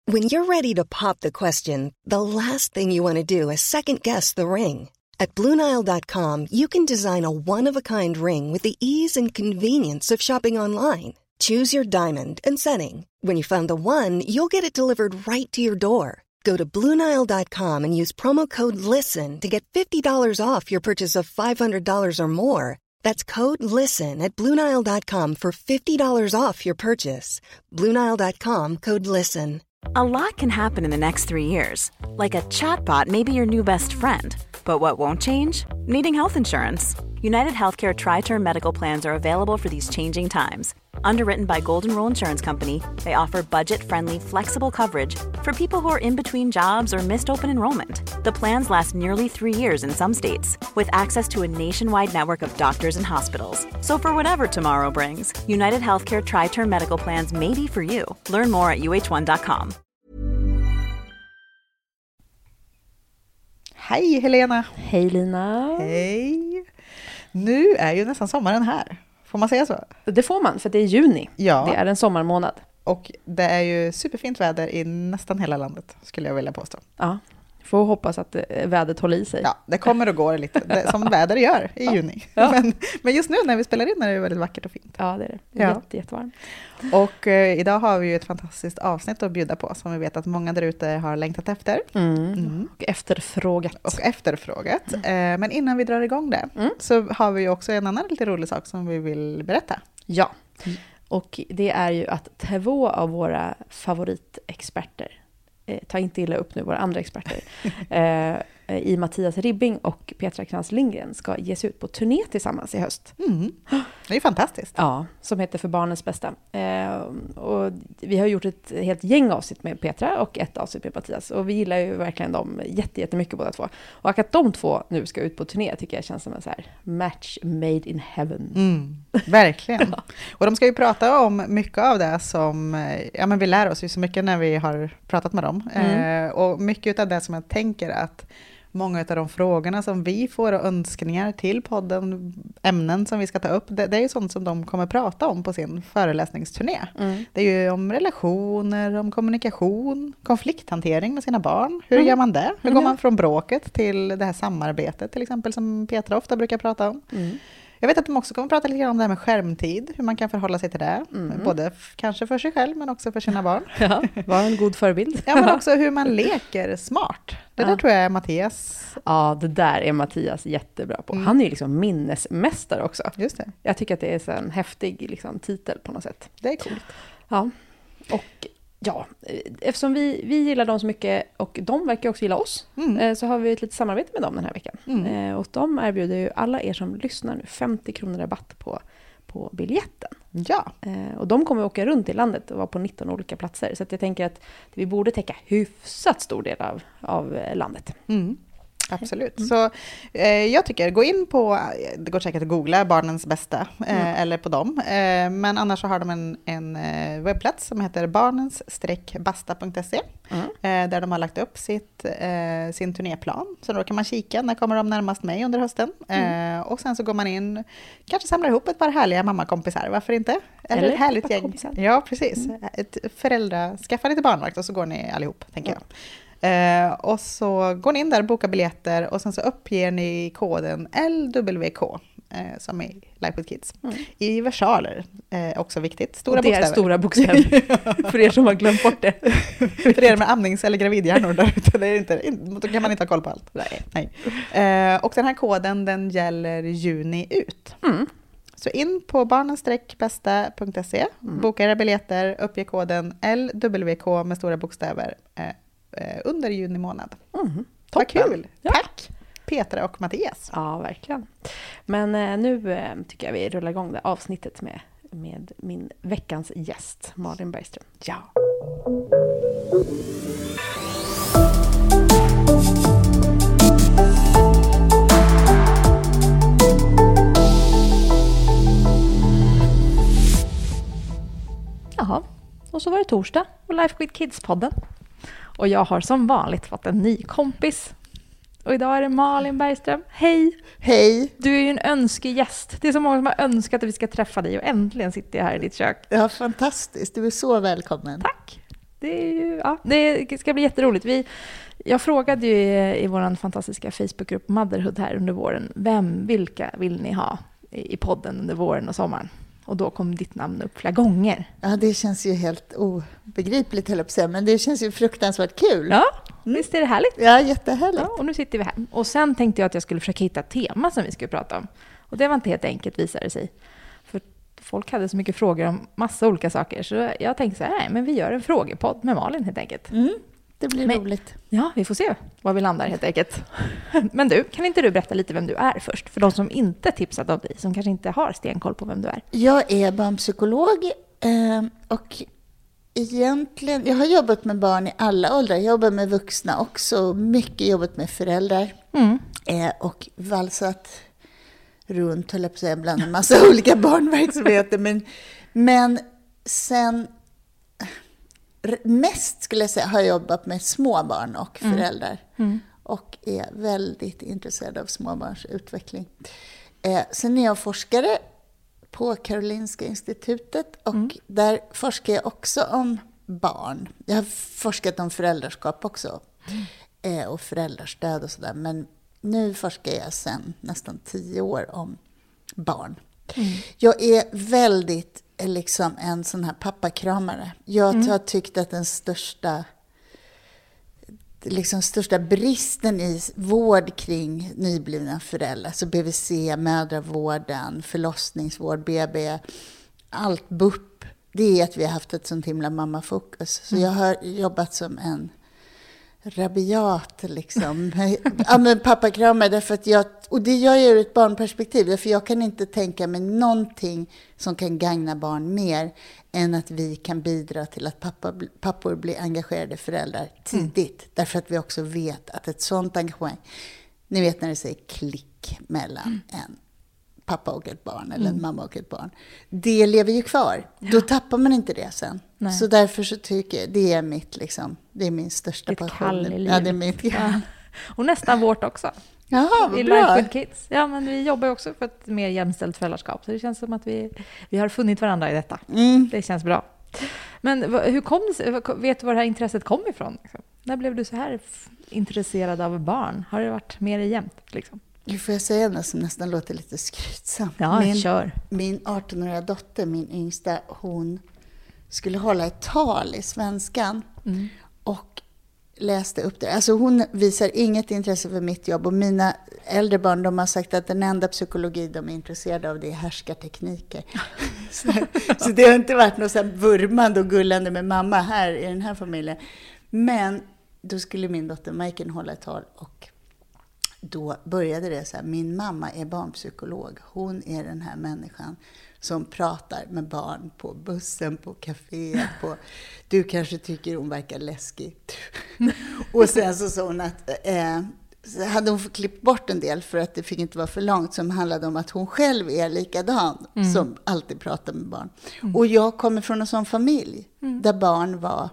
When you're ready to pop the question, the last thing you want to do is second-guess the ring. At BlueNile.com, you can design a one-of-a-kind ring with the ease and convenience of shopping online. Choose your diamond and setting. When you find the one, you'll get it delivered right to your door. Go to BlueNile.com and use promo code LISTEN to get $50 off your purchase of $500 or more. That's code LISTEN at BlueNile.com for $50 off your purchase. BlueNile.com, code LISTEN. A lot can happen in the next 3 years. Like a chatbot may be your new best friend. But what won't change? Needing health insurance. United Healthcare Tri-Term Medical Plans are available for these changing times. Underwritten by Golden Rule Insurance Company, they offer budget-friendly, flexible coverage for people who are in between jobs or missed open enrollment. The plans last nearly 3 years in some states, with access to a nationwide network of doctors and hospitals. So for whatever tomorrow brings, United Healthcare Tri-Term Medical Plans may be for you. Learn more at uh1.com. Hej Helena! Hej Lina! Hej! Nu är ju nästan sommaren här. Får man säga så? Det får man, för det är juni. Ja. Det är en sommarmånad. Och det är ju superfint väder i nästan hela landet, skulle jag vilja påstå. Ja, får hoppas att vädret håller i sig. Ja, det kommer och går lite, som väder gör i juni. Ja. Men just nu när vi spelar in är det väldigt vackert och fint. Ja, det är det. Det är jättevarmt. Och idag har vi ju ett fantastiskt avsnitt att bjuda på, som vi vet att många där ute har längtat efter. Och efterfrågat. Men innan vi drar igång det så har vi ju också en annan lite rolig sak som vi vill berätta. Ja, och det är ju att 2 av våra favoritexperter, ta inte illa upp nu, våra andra experter, i Mattias Ribbing och Petra Krantz Lindgren ska ges ut på turné tillsammans i höst. Det är ju fantastiskt. Ja, som heter För barnens bästa. Och vi har gjort ett helt gäng avsnitt med Petra och ett avsnitt med Mattias. Och vi gillar ju verkligen dem jättemycket båda två. Och att de 2 nu ska ut på turné tycker jag känns som en så här match made in heaven. Verkligen. Ja. Och de ska ju prata om mycket av det som, men vi lär oss ju så mycket när vi har pratat med dem. Och mycket av det som jag tänker att många av de frågorna som vi får och önskningar till podden, ämnen som vi ska ta upp, det är ju sånt som de kommer prata om på sin föreläsningsturné. Det är ju om relationer, om kommunikation, konflikthantering med sina barn. Hur gör man det? Hur går man från bråket till det här samarbetet till exempel som Petra ofta brukar prata om? Jag vet att de också kommer prata lite grann om det här med skärmtid, hur man kan förhålla sig till det. Både kanske för sig själv men också för sina barn. Ja, var en god förebild. Ja, men också hur man leker smart. Det där tror jag är Mattias. Ja, det där är Mattias jättebra på. Han är ju liksom minnesmästare också. Just det. Jag tycker att det är så en häftig liksom, titel på något sätt. Det är coolt. Ja, och ja, eftersom vi gillar dem så mycket och de verkar också gilla oss, så har vi ett litet samarbete med dem den här veckan. Och de erbjuder ju alla er som lyssnar nu 50 kronor rabatt på biljetten. Ja. Och de kommer åka runt i landet och vara på 19 olika platser. Så att jag tänker att vi borde täcka hyfsat stor del av landet. Absolut. Så jag tycker, gå in på, det går säkert att googla Barnens bästa eller på dem. Men annars så har de en webbplats som heter barnens-basta.se där de har lagt upp sin turnéplan. Så då kan man kika, när kommer de närmast mig under hösten. Och sen så går man in, kanske samlar ihop ett par härliga mammakompisar, varför inte? Eller ett härligt gäng. Ja, precis. Ett skaffa lite barnvakt och så går ni allihop, tänker jag. Och så går ni in där och bokar biljetter och sen så uppger ni koden LWK som är Life with Kids i versaler, också viktigt, stora bokstäver. Det är stora bokstäver för er som har glömt bort det. För er med amnings- eller gravidhjärnor där ute, det är inte, då kan man inte ha koll på allt. Nej. Och den här koden, den gäller juni ut. Så in på barnen-bästa.se, boka era biljetter, uppge koden LWK med stora bokstäver under juni månad. Vad kul! Ja. Tack Petra och Mattias. Ja, verkligen. Men nu tycker jag vi rullar igång det avsnittet med min veckans gäst, Malin Bergström. Ja. Jaha, och så var det torsdag och Life with Kids-podden. Och jag har som vanligt fått en ny kompis. Och idag är det Malin Bergström. Hej! Hej! Du är ju en önskegäst. Det är så många som har önskat att vi ska träffa dig och äntligen sitter jag här i ditt kök. Ja, fantastiskt. Du är så välkommen. Tack! Det ska bli jätteroligt. Jag frågade ju i vår fantastiska Facebookgrupp Motherhood här under våren, vilka vill ni ha i podden under våren och sommaren? Och då kom ditt namn upp flera gånger. Ja, det känns ju helt obegripligt, höll jag på att säga, men det känns ju fruktansvärt kul. Ja, visst är det härligt? Ja, jättehärligt. Ja, och nu sitter vi här. Och sen tänkte jag att jag skulle försöka hitta ett tema som vi skulle prata om. Och det var inte helt enkelt, visade det sig. För folk hade så mycket frågor om massa olika saker. Så jag tänkte så här, nej, men vi gör en frågepodd med Malin helt enkelt. Det blir roligt. Ja, vi får se var vi landar helt enkelt. Men du, kan inte du berätta lite vem du är först? För de som inte tipsat om dig, som kanske inte har stenkoll på vem du är. Jag är barnpsykolog och egentligen, jag har jobbat med barn i alla åldrar. Jag jobbar med vuxna också, mycket jobbat med föräldrar. Och valsat runt, höll jag på att säga, bland en massa olika barnverksamheter. Men sen mest skulle jag säga har jag jobbat med små barn och föräldrar. Och är väldigt intresserad av småbarns utveckling. Sen är jag forskare på Karolinska institutet och där forskar jag också om barn. Jag har forskat om föräldraskap också och föräldrastöd och sådär. Men nu forskar jag sedan nästan 10 år om barn. Jag är väldigt liksom en sån här pappakramare. Jag har tyckt att den största bristen i vård kring nyblivna föräldrar, så BVC, mödravården, förlossningsvård, BB, allt BUP, det är att vi har haft ett sånt himla mammafokus. Så jag har jobbat som en rabiat liksom. Pappakramare, därför att och det gör jag ur ett barnperspektiv, därför jag kan inte tänka mig någonting som kan gagna barn mer än att vi kan bidra till att pappor blir engagerade föräldrar tidigt. Därför att vi också vet att ett sånt engagemang, ni vet när det säger klick mellan en pappa och ett barn eller en mamma och ett barn, det lever ju kvar. Då tappar man inte det sen. Nej. Så därför så tycker jag det är det är min största passion. Ja, det är mitt och nästan vårt också. Jaha, vad i bra. Life with Kids. Ja, men vi jobbar också för ett mer jämställt föräldraskap. Så det känns som att vi har funnit varandra i detta. Det känns bra. Men hur kom det, vet du var det här intresset kom ifrån? Liksom? När blev du så här intresserad av barn? Har det varit mer jämnt? Liksom? Nu får jag säga något som nästan låter lite skrytsamt. Ja, kör. Min 18-åriga dotter, min yngsta, hon skulle hålla ett tal i svenskan. Och läste upp det. Alltså hon visar inget intresse för mitt jobb. Och mina äldre barn, de har sagt att den enda psykologi de är intresserade av, det är härskartekniker. så det har inte varit något så här vurmande och gullande med mamma här i den här familjen. Men då skulle min dotter Majken hålla ett tal och då började det så här: min mamma är barnpsykolog. Hon är den här människan som pratar med barn på bussen, på kaféet, du kanske tycker hon verkar läskig. Och sen så sa hon att så hade hon klippt bort en del för att det fick inte vara för långt, som handlade om att hon själv är likadan som alltid pratar med barn. Och jag kommer från en sån familj där barn var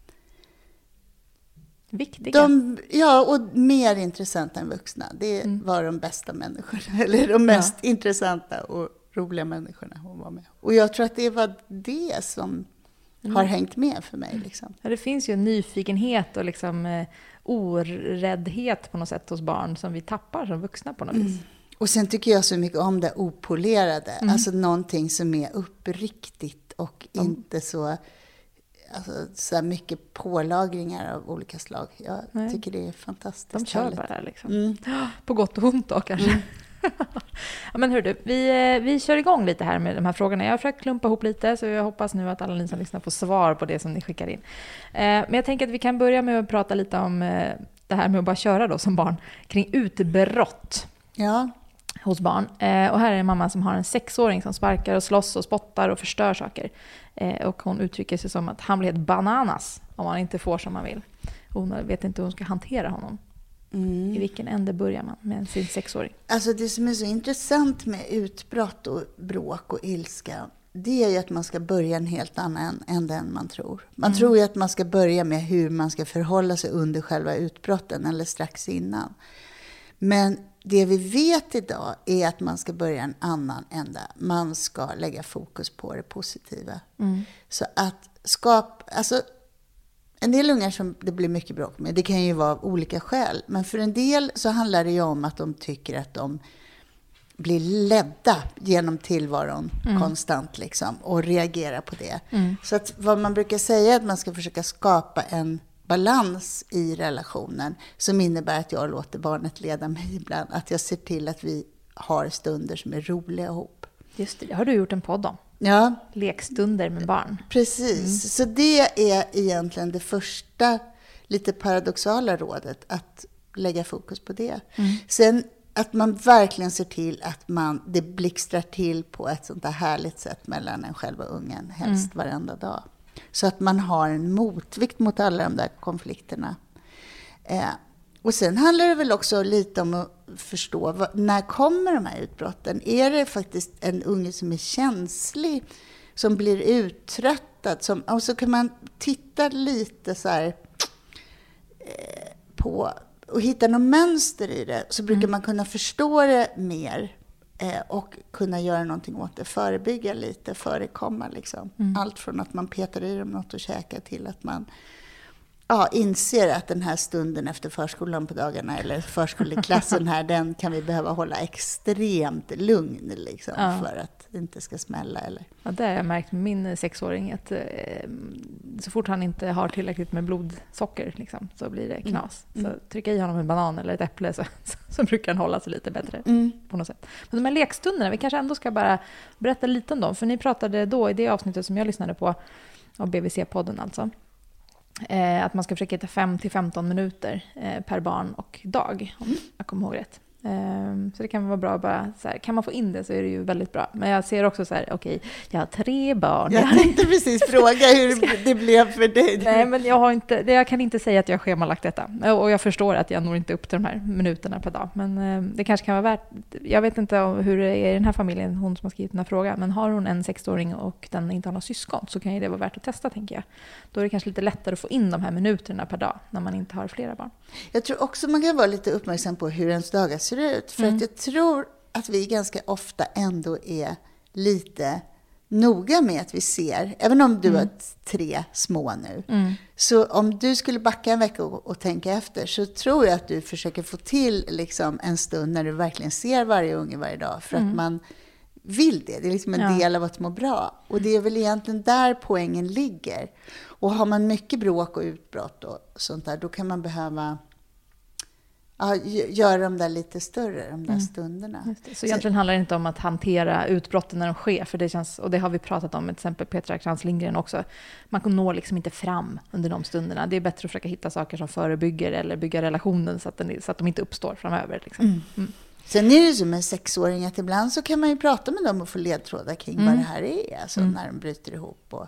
viktiga. Och mer intressanta än vuxna. Det var de bästa människorna, eller de mest intressanta och roliga människorna hon var med. Och jag tror att det var det som har hängt med för mig. Liksom. Ja, det finns ju en nyfikenhet och liksom oräddhet på något sätt hos barn som vi tappar som vuxna på något vis. Och sen tycker jag så mycket om det opolerade. Alltså någonting som är uppriktigt och inte så mycket pålagringar av olika slag. Jag tycker det är fantastiskt. De kör bara liksom. På gott och ont då kanske. Ja, men hör du, vi kör igång lite här med de här frågorna. Jag har försökt klumpa ihop lite, så jag hoppas nu att alla ni som lyssnar får svar på det som ni skickar in. Men jag tänker att vi kan börja med att prata lite om det här med att bara köra då som barn kring utbrott hos barn. Och här är en mamma som har en 6-åring som sparkar och slåss och spottar och förstör saker. Och hon uttrycker sig som att han blir helt bananas om han inte får som han vill. Hon vet inte hur hon ska hantera honom. I vilken ände börjar man med sin 6-åring? Alltså det som är så intressant med utbrott och bråk och ilska, det är ju att man ska börja en helt annan ände än man tror. Man tror ju att man ska börja med hur man ska förhålla sig under själva utbrotten eller strax innan. Men det vi vet idag är att man ska börja en annan ända. Man ska lägga fokus på det positiva. Så att en del ungar som det blir mycket bråk med, det kan ju vara av olika skäl. Men för en del så handlar det ju om att de tycker att de blir ledda genom tillvaron konstant liksom, och reagerar på det. Så att vad man brukar säga är att man ska försöka skapa en balans i relationen som innebär att jag låter barnet leda mig ibland. Att jag ser till att vi har stunder som är roliga ihop. Just det har du gjort en podd om. Ja. Lekstunder med barn. Precis. Så det är egentligen det första lite paradoxala rådet. Att lägga fokus på det. Sen att man verkligen ser till att det blixtrar till på ett sånt där härligt sätt mellan en själv och ungen. Helst varenda dag. Så att man har en motvikt mot alla de där konflikterna. Och sen handlar det väl också lite om att förstå när kommer de här utbrotten? Är det faktiskt en unge som är känslig, som blir uttröttad? Och så kan man titta lite så här på och hitta något mönster i det. Så brukar man kunna förstå det mer och kunna göra någonting åt det. Förebygga lite, förekomma liksom. Allt från att man petar i dem något och käkar till att man inser att den här stunden efter förskolan på dagarna eller förskoleklassen här, den kan vi behöva hålla extremt lugn liksom, för att det inte ska smälla. Eller. Ja, det har jag märkt med min 6-åring att så fort han inte har tillräckligt med blodsocker liksom, så blir det knas. Så trycka i honom en banan eller ett äpple så brukar han hålla sig lite bättre på något sätt. Men de här lekstunderna, vi kanske ändå ska bara berätta lite om dem. För ni pratade då i det avsnittet som jag lyssnade på av BVC-podden alltså. Att man ska försöka hitta 5-15 minuter per barn och dag, om jag kommer ihåg rätt. Så det kan vara bra bara så här, kan man få in det så är det ju väldigt bra. Men jag ser också så här, okej, jag har 3 barn. Jag tänkte precis fråga hur det blev för dig. Nej, men jag kan inte säga att jag har schemalagt detta. Och jag förstår att jag når inte upp till de här minuterna per dag. Men det kanske kan vara värt, jag vet inte hur det är i den här familjen, hon som har skrivit den här frågan. Men har hon en 6-åring och den inte har någon syskon så kan ju det vara värt att testa, tänker jag. Då är det kanske lite lättare att få in de här minuterna per dag när man inte har flera barn. Jag tror också man kan vara lite uppmärksam på hur ens dagar ser ut. För att jag tror att vi ganska ofta ändå är lite noga med att vi ser, även om du har 3 små nu. Så om du skulle backa en vecka och tänka efter, så tror jag att du försöker få till liksom en stund när du verkligen ser varje unge varje dag. För att man vill det. Det är liksom en del av att må bra. Och det är väl egentligen där poängen ligger. Och har man mycket bråk och utbrott och sånt där, då kan man behöva göra dem där lite större, de där stunderna. Så egentligen handlar det inte om att hantera utbrotten när de sker, för det känns, och det har vi pratat om, till exempel Petra Krantz Lindgren också. Man når liksom inte fram under de stunderna. Det är bättre att försöka hitta saker som förebygger eller bygga relationen så att de inte uppstår framöver. Liksom. Sen är det som med 6-åringar att ibland så kan man ju prata med dem och få ledtrådar kring vad det här är. Alltså när de bryter ihop och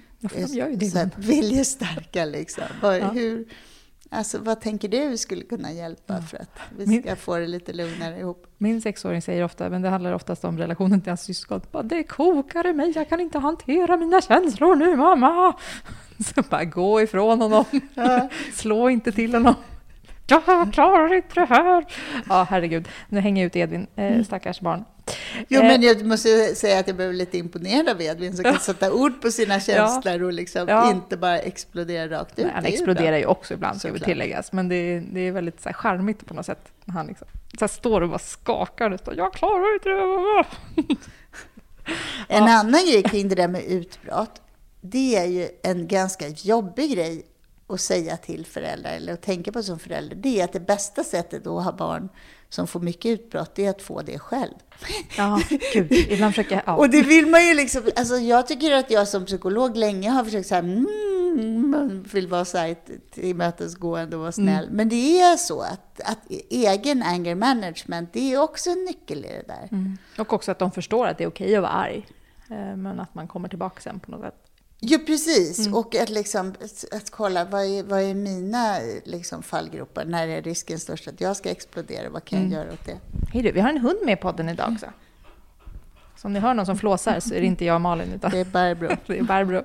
viljestarka liksom. Alltså, vad tänker du skulle kunna hjälpa för att vi ska få det lite lugnare ihop? Min 6-åring säger ofta, men det handlar oftast om relationen till hans syskon. Det kokar i mig, jag kan inte hantera mina känslor nu, mamma. Så bara gå ifrån honom. Slå inte till honom. Jag klarar inte det här. Ja, herregud. Nu hänger jag ut Edvin, stackars barn. Jo, men jag måste säga att jag blev lite imponerad av Edvin som kan sätta ord på sina känslor och liksom inte bara explodera rakt ut. Nej, han exploderar ju också ibland, ska vi tilläggas. Men det är väldigt så här charmigt på något sätt. Han liksom, så här står och bara skakar och står, jag klarar inte det. En annan grej kring det där med utbrott, det är ju en ganska jobbig grej att säga till föräldrar eller att tänka på som förälder. Det är att det bästa sättet att ha barn som får mycket utbrott, det är att få det själv. Ja, gud. Ibland försöker jag... Och det vill man ju liksom... Alltså jag tycker att jag som psykolog länge har försökt så här... man vill vara så här tillmötesgående och vara snäll. Men det är så att egen anger management, det är också en nyckel i det där. Och också att de förstår att det är okej att vara arg. Men att man kommer tillbaka sen på något sätt. Ja, precis. Och att kolla vad är mina liksom, fallgropar. När är risken störst att jag ska explodera? Vad kan jag göra åt det? Hej du, vi har en hund med i podden idag också. Så om ni hör någon som flåsar så är det inte jag och Malin. Utan det är Barbro. Det är Barbro.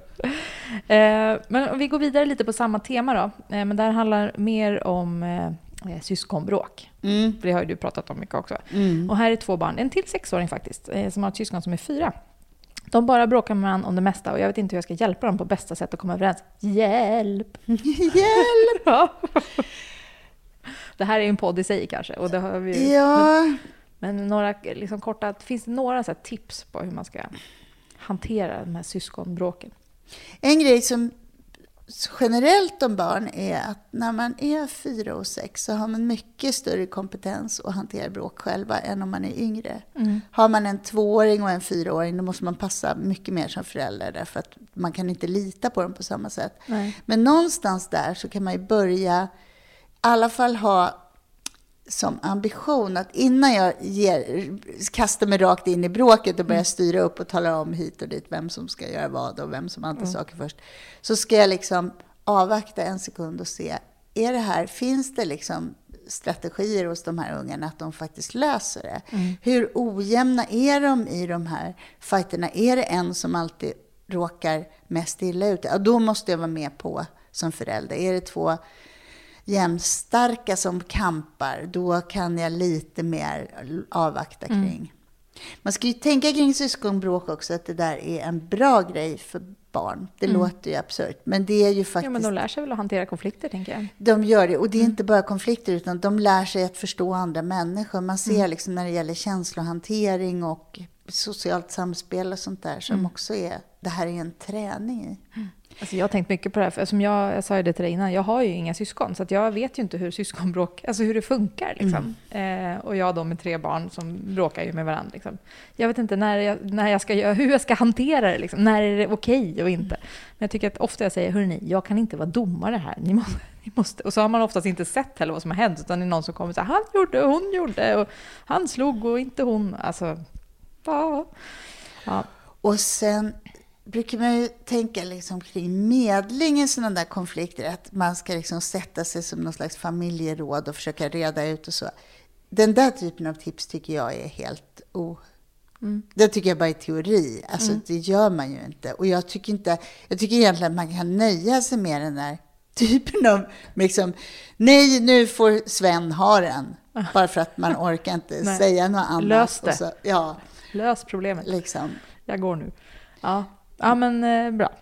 Men om vi går vidare lite på samma tema då. Men där handlar mer om syskonbråk. För det har ju du pratat om mycket också. Och här är 2 barn. En till 6-åring faktiskt. Som har ett syskon som är 4. De bara bråkar med varandra om det mesta och jag vet inte hur jag ska hjälpa dem på bästa sätt att komma överens. Hjälp! Hjälp! Ja. Det här är ju en podd i sig kanske. Och det har vi, Ja. men några liksom korta, finns det några så här tips på hur man ska hantera de här syskonbråken? En grej som generellt om barn är att när man är 4 och 6 så har man mycket större kompetens att hantera bråk själva än om man är yngre. Har man en 2-åring och en 4-åring då måste man passa mycket mer som förälder därför att man kan inte lita på dem på samma sätt. Nej. Men någonstans där så kan man ju börja i alla fall ha som ambition att innan jag kastar mig rakt in i bråket och börjar styra upp och tala om hit och dit vem som ska göra vad och vem som antar saker först, så ska jag liksom avvakta en sekund och se, är det här, finns det liksom strategier hos de här ungarna att de faktiskt löser det? Hur ojämna är de i de här fighterna? Är det en som alltid råkar mest illa ut? Ja, då måste jag vara med på som förälder. Är det 2 jämnstarka som kampar, då kan jag lite mer avvakta kring. Man ska ju tänka kring syskonbråk också, att det där är en bra grej för barn. Det låter ju absurt, men det är ju faktiskt... Ja, men de lär sig väl att hantera konflikter, tänker jag. De gör det, och det är inte bara konflikter, utan de lär sig att förstå andra människor. Man ser liksom när det gäller känslohantering och socialt samspel och sånt där, som också är... Det här är en träning i. Alltså jag har tänkt mycket på det här, för som jag sa ju det till dig innan, jag har ju inga syskon, så att jag vet ju inte hur syskonbråk, alltså hur det funkar liksom. Och jag då med 3 barn som bråkar ju med varandra liksom. Jag vet inte hur jag ska hantera det liksom, när är det okej och inte. Men jag tycker att ofta jag säger, hörni, jag kan inte vara domare här, ni måste. Och så har man oftast inte sett heller vad som har hänt, utan det är någon som kommer och säger, han gjorde, hon gjorde, och han slog och inte hon, alltså ja. Och sen brukar man ju tänka liksom kring medling i sådana där konflikter, att man ska liksom sätta sig som någon slags familjeråd och försöka reda ut och så. Den där typen av tips tycker jag är helt det tycker jag bara är teori. Alltså det gör man ju inte. Och jag tycker egentligen att man kan nöja sig med den där typen av liksom, nej, nu får Sven ha den. Bara för att man orkar inte säga något annat. Lös det. Och så, ja. Lös problemet. Liksom. Jag går nu. Ja men bra.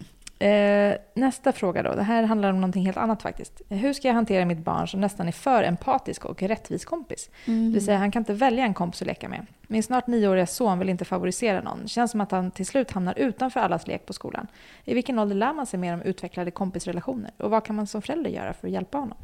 Nästa fråga då. Det här handlar om någonting helt annat faktiskt. Hur ska jag hantera mitt barn som nästan är för empatisk och rättvis kompis? Det vill säga, han kan inte välja en kompis att leka med. Min snart 9-åriga son vill inte favorisera någon. Känns som att han till slut hamnar utanför allas lek på skolan. I vilken ålder lär man sig mer om utvecklade kompisrelationer? Och vad kan man som förälder göra för att hjälpa honom?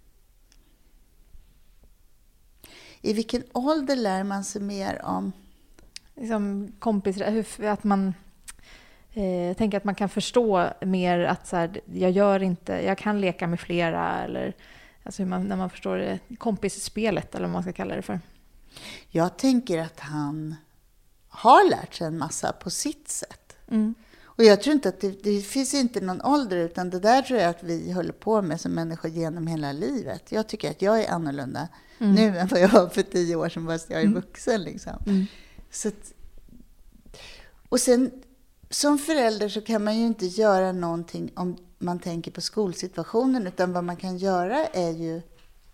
I vilken ålder lär man sig mer om? Liksom att man... Jag tänker att man kan förstå mer att så här, jag kan leka med flera, eller alltså när man förstår det, kompisspelet eller vad man ska kalla det för. Jag tänker att han har lärt sig en massa på sitt sätt. Och jag tror inte att det finns inte någon ålder, utan det där tror jag att vi håller på med som människor genom hela livet. Jag tycker att jag är annorlunda nu än vad jag var för 10 år sedan, fast jag är vuxen liksom. Så att, och sen som förälder så kan man ju inte göra någonting om man tänker på skolsituationen, utan vad man kan göra är ju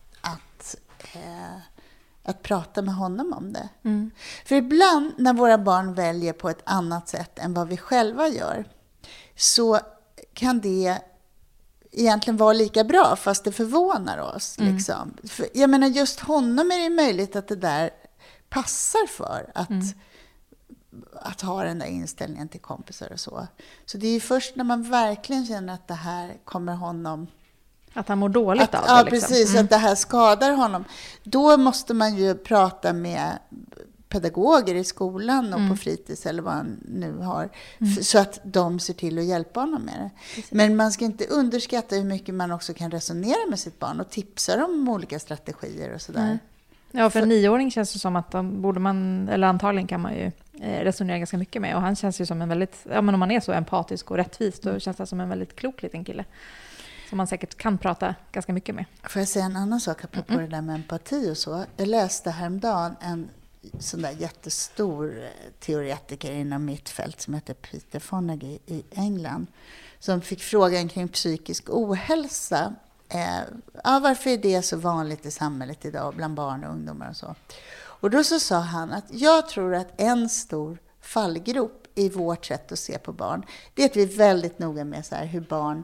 att prata med honom om det. För ibland när våra barn väljer på ett annat sätt än vad vi själva gör, så kan det egentligen vara lika bra, fast det förvånar oss. Liksom. För, jag menar, just honom är det möjligt att det där passar för att ha den där inställningen till kompisar och så. Så det är ju först när man verkligen känner att det här kommer honom... Att han mår dåligt av det. Ja, liksom. precis. Att det här skadar honom. Då måste man ju prata med pedagoger i skolan och på fritids eller vad han nu har. Så att de ser till att hjälpa honom med det. Precis. Men man ska inte underskatta hur mycket man också kan resonera med sitt barn och tipsa dem om olika strategier och sådär. Ja, för en 9-åring känns det som att antagligen kan man ju resonera ganska mycket med. Och han känns ju som en väldigt, men om man är så empatisk och rättvis, då känns det som en väldigt klok liten kille. Som man säkert kan prata ganska mycket med. Får jag säga en annan sak apropå det där med empati och så? Jag läste häromdagen en sån där jättestor teoretiker inom mitt fält som heter Peter Fonagy i England, som fick frågan kring psykisk ohälsa. Varför är det så vanligt i samhället idag bland barn och ungdomar och så? Och då så sa han att jag tror att en stor fallgrop i vårt sätt att se på barn, det är att vi är väldigt noga med så här hur barn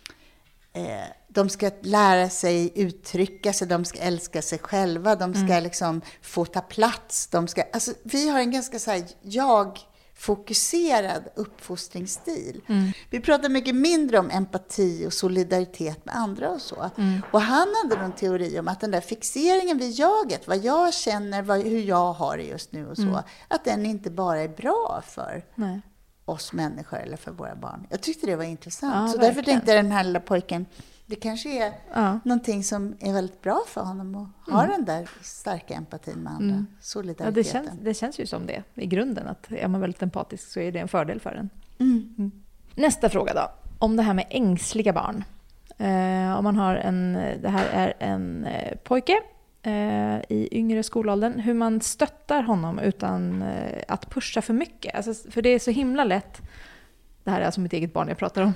de ska lära sig uttrycka sig, de ska älska sig själva, de ska liksom få ta plats, alltså, vi har en ganska så här jag-fokuserad uppfostringsstil. Vi pratar mycket mindre om empati och solidaritet med andra och så. Och han hade någon teori om att den där fixeringen vid jaget, vad jag känner, hur jag har det just nu och så, att den inte bara är bra för oss människor eller för våra barn. Jag tyckte det var intressant. Ja, så verkligen. därför tänkte jag den här lilla pojken, det kanske är någonting som är väldigt bra för honom att ha den där starka empatin med andra, solidariteten. Ja, det känns ju som det i grunden, att är man väldigt empatisk så är det en fördel för en. Nästa fråga då, om det här med ängsliga barn. Om man har det här är en pojke i yngre skolåldern, hur man stöttar honom utan att pusha för mycket. Alltså, för det är så himla lätt. Det här är alltså mitt eget barn jag pratar om.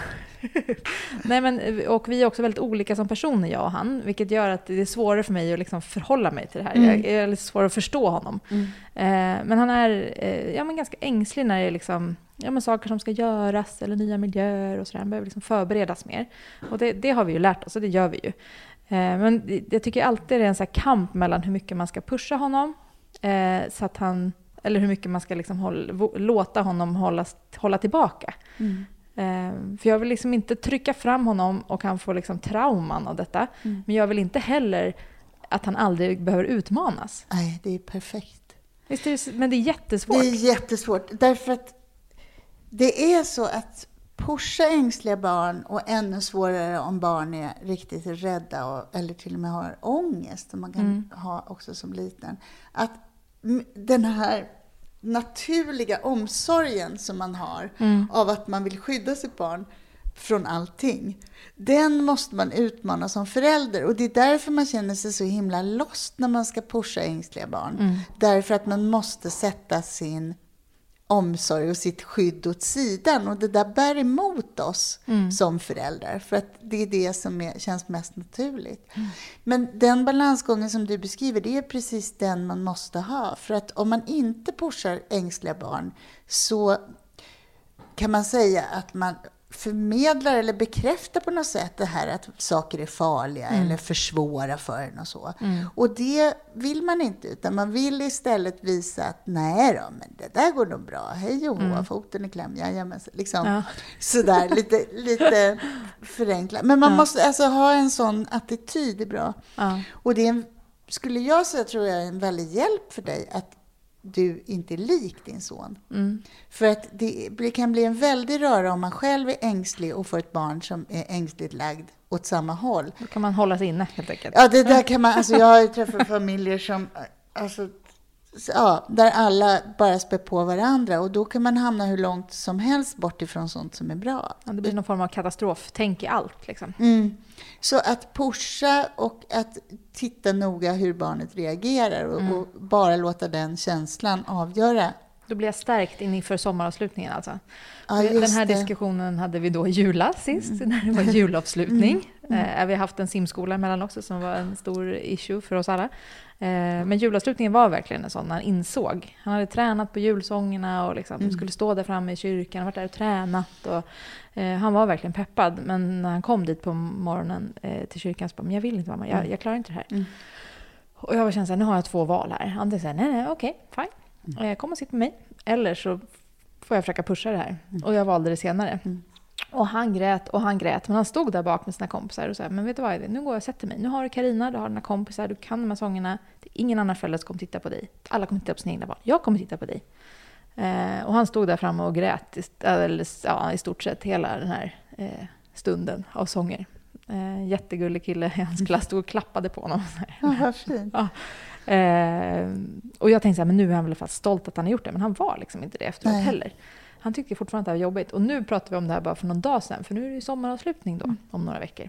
Nej, men, och vi är också väldigt olika som personer, jag och han, vilket gör att det är svårare för mig att liksom förhålla mig till det här. Jag är lite svårare att förstå honom. Men han är men ganska ängslig när det är liksom, saker som ska göras eller nya miljöer och sådär. Han behöver liksom förberedas mer. Och det har vi ju lärt oss, och det gör vi ju. Men jag tycker alltid det är en så här kamp mellan hur mycket man ska pusha honom så att han, eller hur mycket man ska liksom låta honom hålla tillbaka. För jag vill liksom inte trycka fram honom och han får liksom trauman av detta. Men jag vill inte heller att han aldrig behöver utmanas. Nej, det är perfekt. Visst men det är jättesvårt. Det är jättesvårt, därför att det är så att pusha ängsliga barn, och ännu svårare om barn är riktigt rädda eller till och med har ångest, som man kan ha också som liten. Att den här naturliga omsorgen som man har av att man vill skydda sitt barn från allting, den måste man utmana som förälder. Och det är därför man känner sig så himla lost när man ska pusha ängsliga barn. Därför att man måste sätta sin omsorg och sitt skydd åt sidan, och det där bär emot oss som föräldrar, för att det är det som känns mest naturligt. Men den balansgången som du beskriver, det är precis den man måste ha, för att om man inte pushar ängsliga barn, så kan man säga att man förmedlar eller bekräftar på något sätt det här att saker är farliga eller försvåra för en och så. Och det vill man inte, utan man vill istället visa att nej då, men det där går nog bra. Hej och hå, foten är klämd. Liksom sådär, lite förenklat. Men man måste alltså ha en sån attityd, det är bra. Och det skulle jag säga, tror jag, är en väldig hjälp för dig att du inte är lik din son. För att det kan bli en väldig röra om man själv är ängslig och får ett barn som är ängsligt lagd åt samma håll. Då kan man hålla sig inne helt enkelt. Ja, det där kan man, alltså jag har ju träffat familjer som, alltså, där alla bara spär på varandra, och då kan man hamna hur långt som helst bort ifrån sånt som är bra. Ja, det blir någon form av katastrof, tänk i allt liksom. Så att pusha och att titta noga hur barnet reagerar och bara låta den känslan avgöra. Då blir jag stärkt inför sommaravslutningen alltså. Ja, den här diskussionen hade vi då i jula sist, när det var julavslutning. Vi har haft en simskola emellan också som var en stor issue för oss alla. Men julavslutningen var verkligen en sån, han insåg. Han hade tränat på julsångerna och liksom skulle stå där framme i kyrkan, han var där och tränat. Och, han var verkligen peppad, men när han kom dit på morgonen till kyrkan så bara, men jag vill inte, mamma, jag klarar inte det här. Och jag kände så här, nu har jag 2 val här. Antingen säger nej, okej, fine. Kom och sitt med mig. Eller så får jag försöka pusha det här. Och jag valde det senare. Och han grät. Men han stod där bak med sina kompisar och sa, men vet du vad, nu går jag och sätter mig. Nu har du Carina, du har dina kompisar, du kan de här sångerna. Det är ingen annan förälder som kommer titta på dig. Alla kommer titta på sina egna barn. Jag kommer titta på dig. Och han stod där framme och grät i stort sett hela den här stunden av sånger. Jättegullig kille i hans klass stod och klappade på honom. Ja, vad fint. Ja. Och jag tänkte så här, men nu är han väl fast stolt att han har gjort det, men han var liksom inte det efteråt heller. Han tyckte fortfarande att det var jobbigt. Och nu pratar vi om det här bara för någon dag sedan, för nu är det ju sommaravslutning då, om några veckor.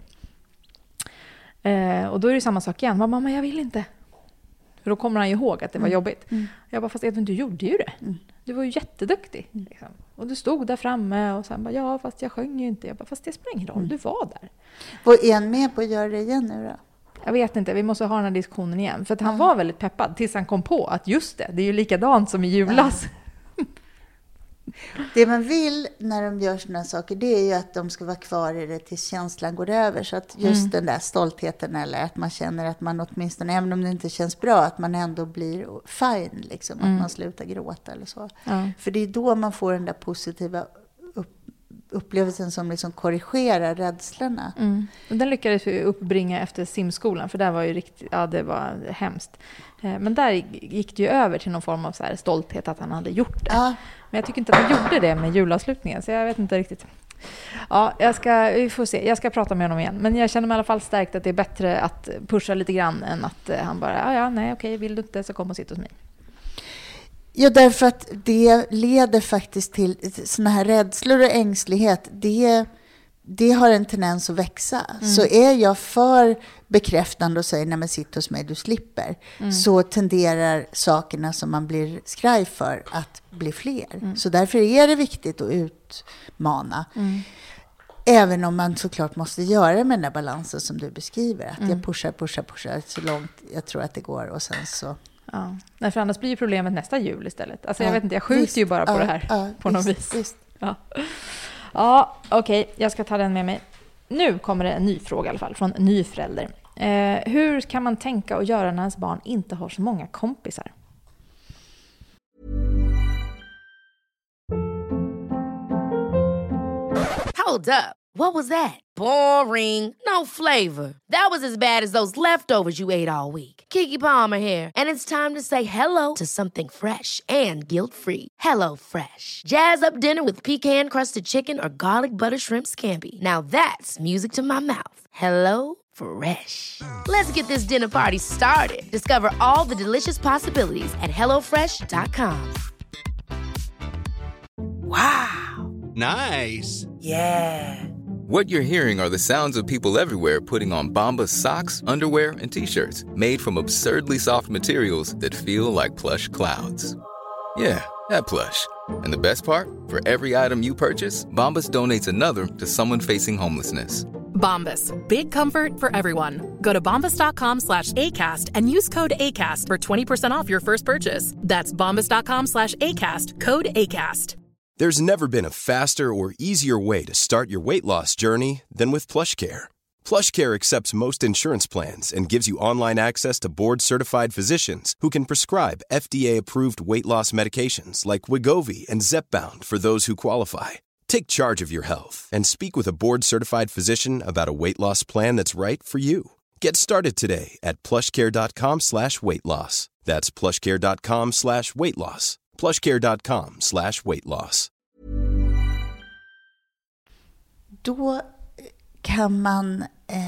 Och då är det samma sak igen. Mamma, jag vill inte. För då kommer han ihåg att det var jobbigt. Jag bara, fast Edvin, du gjorde ju det. Du var ju jätteduktig. Liksom. Och du stod där framme och sen bara, ja, fast jag sjöng ju inte. Jag bara, fast det spelar ingen roll, du var där. Och är han med på att göra det igen nu då? Jag vet inte, vi måste ha den här diskussionen igen. För att han var väldigt peppad tills han kom på att just det är ju likadant som i julas. Det man vill när de gör såna saker, det är ju att de ska vara kvar i det tills känslan går över. Så att just den där stoltheten, eller att man känner att man åtminstone, även om det inte känns bra, att man ändå blir fine, liksom, att man slutar gråta eller så. Ja. För det är då man får den där positiva upplevelsen som liksom korrigerar rädslorna. Och den lyckades vi uppbringa efter simskolan, för där var ju riktigt, det var hemskt. Men där gick det ju över till någon form av så här stolthet att han hade gjort det. Ja. Men jag tycker inte att han gjorde det med julavslutningen, så jag vet inte riktigt. Ja, vi får se. Jag ska prata med honom igen. Men jag känner mig i alla fall stärkt att det är bättre att pusha lite grann än att han bara, nej okej, vill du inte så kom och sitt hos mig. Ja, därför att det leder faktiskt till såna här rädslor och ängslighet. Det har en tendens att växa. Så är jag för bekräftande och säger, nej men sitt hos mig, du slipper. Så tenderar sakerna som man blir skraj för att bli fler. Så därför är det viktigt att utmana. Även om man såklart måste göra det med den där balansen som du beskriver. Att jag pushar så långt jag tror att det går, och sen så... Ja. Nej, för annars blir ju problemet nästa jul istället. Alltså jag vet inte, jag skjuter ju bara på det här på något vis. Visst. Ja, okej, jag ska ta den med mig. Nu kommer det en ny fråga i alla fall från en ny förälder. Hur kan man tänka och göra när ens barn inte har så många kompisar? Hold up. What was that? Boring. No flavor. That was as bad as those leftovers you ate all week. Keke Palmer here, and it's time to say hello to something fresh and guilt-free. Hello Fresh. Jazz up dinner with pecan-crusted chicken or garlic butter shrimp scampi. Now that's music to my mouth. Hello Fresh. Let's get this dinner party started. Discover all the delicious possibilities at hellofresh.com. Wow. Nice. Yeah. What you're hearing are the sounds of people everywhere putting on Bombas socks, underwear, and T-shirts made from absurdly soft materials that feel like plush clouds. Yeah, that plush. And the best part? For every item you purchase, Bombas donates another to someone facing homelessness. Bombas. Big comfort for everyone. Go to bombas.com/ACAST and use code ACAST for 20% off your first purchase. That's bombas.com/ACAST. Code ACAST. There's never been a faster or easier way to start your weight loss journey than with PlushCare. PlushCare accepts most insurance plans and gives you online access to board-certified physicians who can prescribe FDA-approved weight loss medications like Wegovy and Zepbound for those who qualify. Take charge of your health and speak with a board-certified physician about a weight loss plan that's right for you. Get started today at plushcare.com/weightloss. That's plushcare.com/weightloss. plushcare.com/weightloss. Då kan man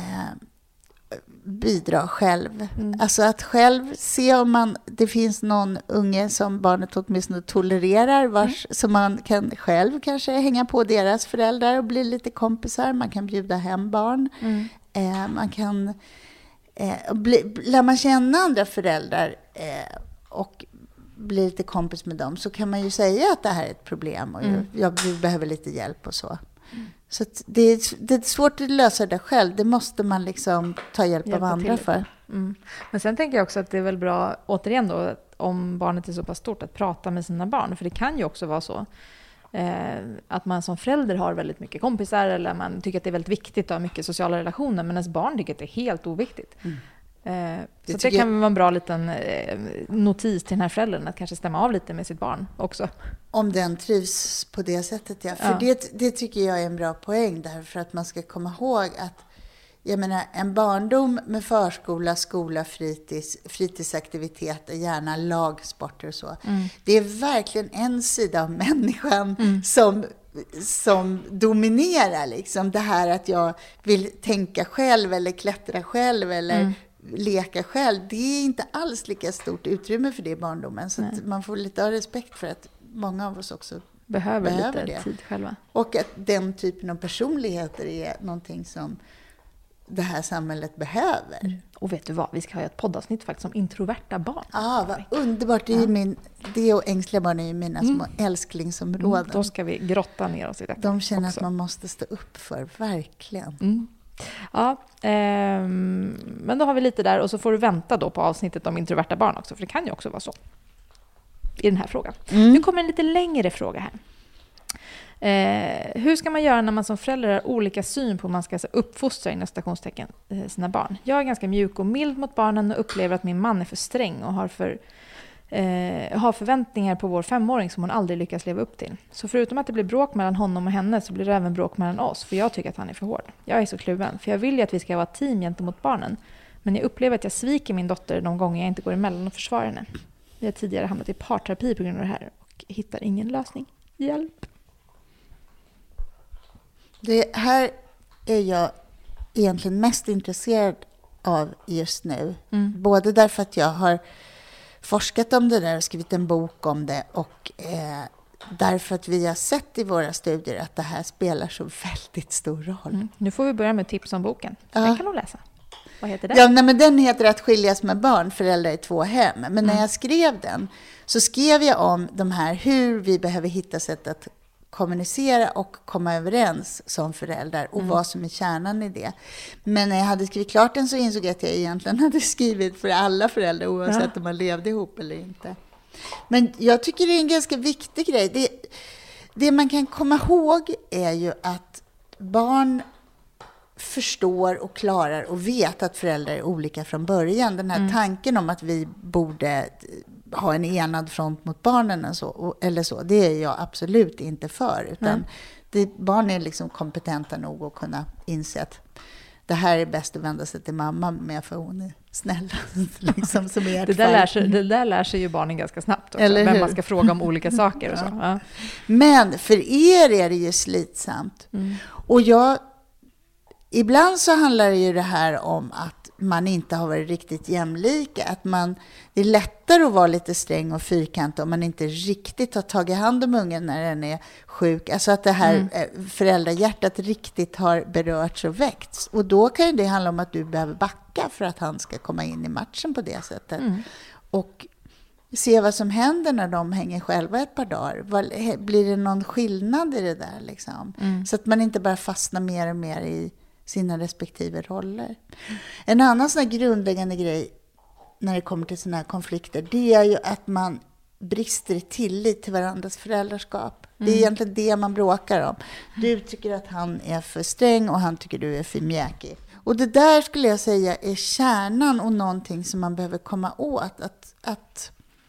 bidra själv. Alltså att själv se om det finns någon unge som barnet åtminstone tolererar, så man kan själv kanske hänga på deras föräldrar och bli lite kompisar. Man kan bjuda hem barn. Man kan lär man känna andra föräldrar och bli lite kompis med dem, så kan man ju säga att det här är ett problem och jag behöver lite hjälp och så. Så att det är svårt att lösa det själv. Det måste man liksom ta hjälp av andra för. Men sen tänker jag också att det är väl bra, återigen då, om barnet är så pass stort, att prata med sina barn. För det kan ju också vara så att man som förälder har väldigt mycket kompisar, eller man tycker att det är väldigt viktigt att ha mycket sociala relationer, men ens barn tycker att det är helt oviktigt. Så det kan vara en bra liten notis till den här föräldern att kanske stämma av lite med sitt barn också. Om den trivs på det sättet, ja. För det tycker jag är en bra poäng, därför att man ska komma ihåg att jag menar, en barndom med förskola, skola, fritidsaktiviteter, gärna lagsporter och så. Det är verkligen en sida av människan som dominerar liksom. Det här att jag vill tänka själv eller klättra själv eller leka själv. Det är inte alls lika stort utrymme för det i barndomen. Så att man får lite respekt för att många av oss också behöver lite det. Tid själva. Och att den typen av personligheter är någonting som det här samhället behöver. Och vet du vad? Vi ska ha ett poddavsnitt faktiskt om introverta barn. Vad underbart. Det och ängsliga barn är ju mina små älsklingsområden. Då ska vi grotta ner oss i detta. De känner också att man måste stå upp för, verkligen. Ja, men då har vi lite där, och så får du vänta då på avsnittet om introverta barn också, för det kan ju också vara så i den här frågan. Nu kommer en lite längre fråga här. Hur ska man göra när man som förälder har olika syn på hur man ska uppfostra inom stationstecken sina barn? Jag är ganska mjuk och mild mot barnen och upplever att min man är för sträng och har förväntningar på vår 5-åring som hon aldrig lyckas leva upp till. Så förutom att det blir bråk mellan honom och henne så blir det även bråk mellan oss, för jag tycker att han är för hård. Jag är så kluven, för jag vill ju att vi ska vara team gentemot barnen. Men jag upplever att jag sviker min dotter de gånger jag inte går emellan och försvarar henne. Vi har tidigare hamnat i parterapi på grund av det här och hittar ingen lösning. Hjälp! Det här är jag egentligen mest intresserad av just nu. Både därför att jag har forskat om det där och skrivit en bok om det, och därför att vi har sett i våra studier att det här spelar så väldigt stor roll. Nu får vi börja med tips om boken. Den kan du läsa. Vad heter den? Ja, men den heter Att skiljas med barn, föräldrar i 2 hem. Men när jag skrev den så skrev jag om de här, hur vi behöver hitta sätt att kommunicera och komma överens som föräldrar och vad som är kärnan i det. Men när jag hade skrivit klart den så insåg jag att jag egentligen hade skrivit för alla föräldrar oavsett om man levde ihop eller inte. Men jag tycker det är en ganska viktig grej. Det man kan komma ihåg är ju att barn förstår och klarar och vet att föräldrar är olika från början. Den här tanken om att vi borde ha en enad front mot barnen eller så, det är jag absolut inte för. Utan barn är liksom kompetenta nog att kunna inse att det här är bäst att vända sig till mamma med, för hon är snäll. Liksom, som är det där lär sig ju barnen ganska snabbt också, vem man ska fråga om olika saker och så. Ja. Men för er är det ju slitsamt. Och ibland så handlar det ju det här om att man inte har varit riktigt jämlika. Att det är lättare att vara lite sträng och fyrkant om man inte riktigt har tagit hand om ungen när den är sjuk. Alltså att det här föräldrahjärtat riktigt har berörts och väckts. Och då kan ju det handla om att du behöver backa för att han ska komma in i matchen på det sättet. Och se vad som händer när de hänger själva ett par dagar. Blir det någon skillnad i det där liksom? Så att man inte bara fastnar mer och mer i sina respektive roller. En annan sån här grundläggande grej när det kommer till såna här konflikter, det är ju att man brister i tillit till varandras föräldraskap. Det är egentligen det man bråkar om. Du tycker att han är för sträng och han tycker du är för mjäkig. Och det där skulle jag säga är kärnan och någonting som man behöver komma åt. Att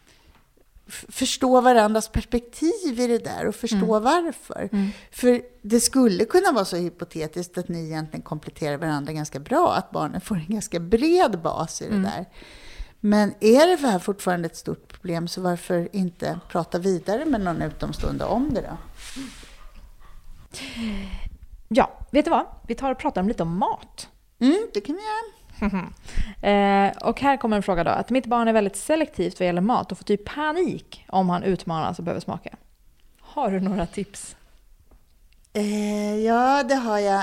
förstå varandras perspektiv i det där och förstå varför. För det skulle kunna vara så hypotetiskt att ni egentligen kompletterar varandra ganska bra, att barnen får en ganska bred bas i det där. Men är det för här fortfarande ett stort problem, så varför inte prata vidare med någon utomstående om det då? Ja, vet du vad? Vi tar och pratar lite om mat. Det kan vi göra. Och här kommer en fråga då. Att mitt barn är väldigt selektivt vad gäller mat och får typ panik om han utmanas och behöver smaka. Har du några tips? Ja, det har jag.